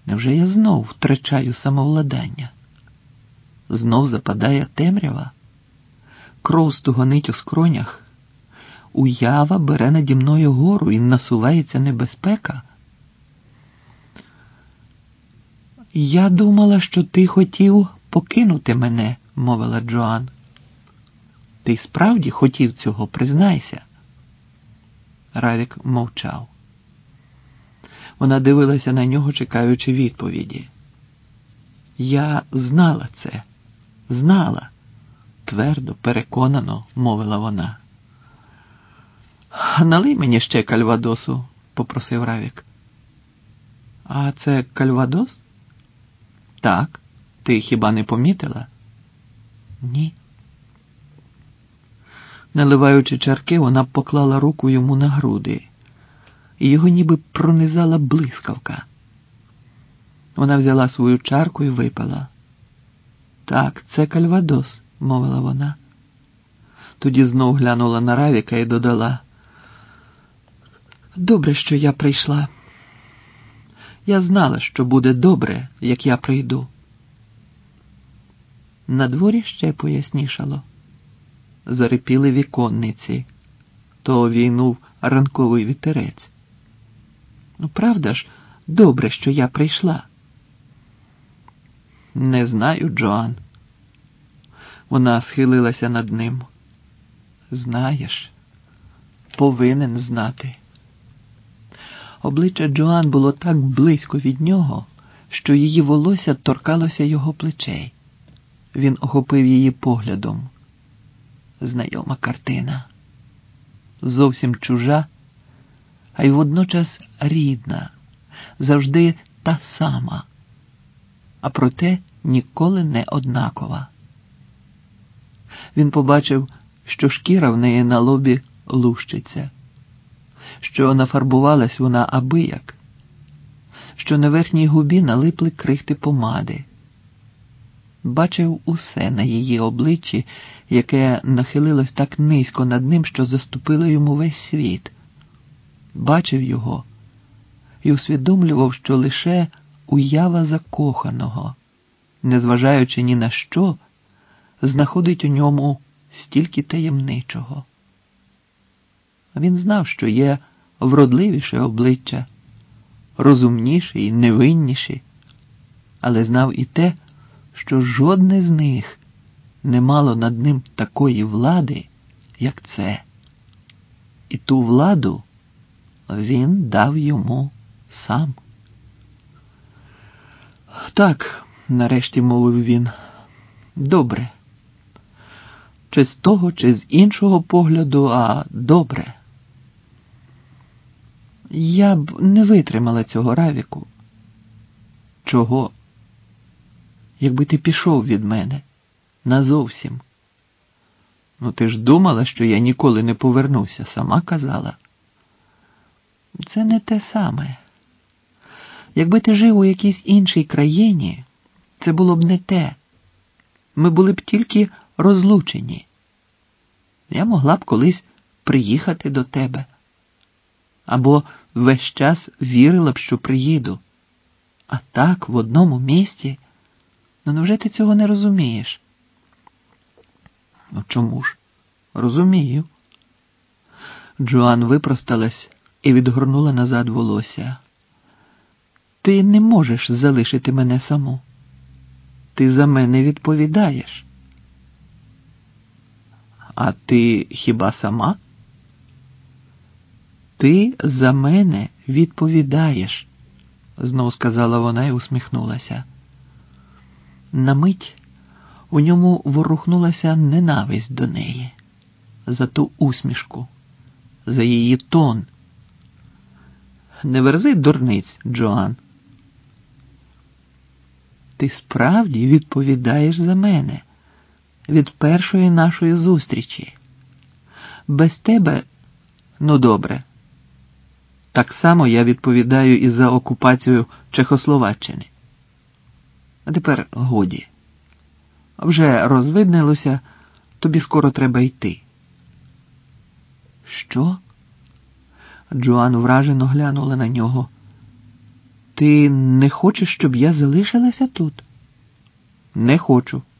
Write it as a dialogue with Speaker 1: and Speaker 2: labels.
Speaker 1: Невже я знов втрачаю самовладання? Знов западає темрява? Кров стугонить у скронях? Уява бере наді мною гору і насувається небезпека? «Я думала, що ти хотів покинути мене», – мовила Джоан. «Ти справді хотів цього, признайся?» Равік мовчав. Вона дивилася на нього, чекаючи відповіді. «Я знала це, знала», – твердо, переконано мовила вона. «Налий мені ще кальвадосу», – попросив Равік. «А це кальвадос?» «Так. Ти хіба не помітила?» «Ні». Наливаючи чарки, вона поклала руку йому на груди, і його ніби пронизала блискавка. Вона взяла свою чарку і випила. «Так, це кальвадос», – мовила вона. Тоді знов глянула на Равіка і додала: «Добре, що я прийшла. Я знала, що буде добре, як я прийду». На дворі ще пояснішало. Зарипіли віконниці. То війнув ранковий вітерець. «Ну, правда ж, добре, що я прийшла?» «Не знаю, Джоан». Вона схилилася над ним. «Знаєш, повинен знати». Обличчя Джоан було так близько від нього, що її волосся торкалося його плечей. Він охопив її поглядом. Знайома картина. Зовсім чужа, а й водночас рідна, завжди та сама, а проте ніколи не однакова. Він побачив, що шкіра в неї на лобі лущиться, що нафарбувалась вона абияк, що на верхній губі налипли крихти помади. Бачив усе на її обличчі, яке нахилилось так низько над ним, що заступило йому весь світ. Бачив його і усвідомлював, що лише уява закоханого, незважаючи ні на що, знаходить у ньому стільки таємничого. Він знав, що є вродливіше обличчя, розумніші і невинніші, але знав і те, що жодне з них не мало над ним такої влади, як це. І ту владу він дав йому сам. «Так», – нарешті мовив він, – «добре. Чи з того, чи з іншого погляду, а добре. Я б не витримала цього, Равіку». «Чого?» «Якби ти пішов від мене. Назовсім». «Ну ти ж думала, що я ніколи не повернуся, сама казала». «Це не те саме. Якби ти жив у якійсь іншій країні, це було б не те. Ми були б тільки розлучені. Я могла б колись приїхати до тебе. Або весь час вірила б, що приїду. А так, в одному місті. Ну, невже ти цього не розумієш?» «Ну, чому ж? Розумію». Джоан випросталась і відгорнула назад волосся. «Ти не можеш залишити мене саму. Ти за мене відповідаєш». «А ти хіба сама?» «Ти за мене відповідаєш», – знов сказала вона і усміхнулася. На мить у ньому ворухнулася ненависть до неї, за ту усмішку, за її тон. «Не верзи дурниць, Джоан. Ти справді відповідаєш за мене від першої нашої зустрічі. Без тебе, ну добре, так само я відповідаю і за окупацію Чехословаччини. А тепер годі. Вже розвиднилося, тобі скоро треба йти». «Що?» Джоан вражено глянула на нього. Ти не хочеш, щоб я залишилася тут? Не хочу.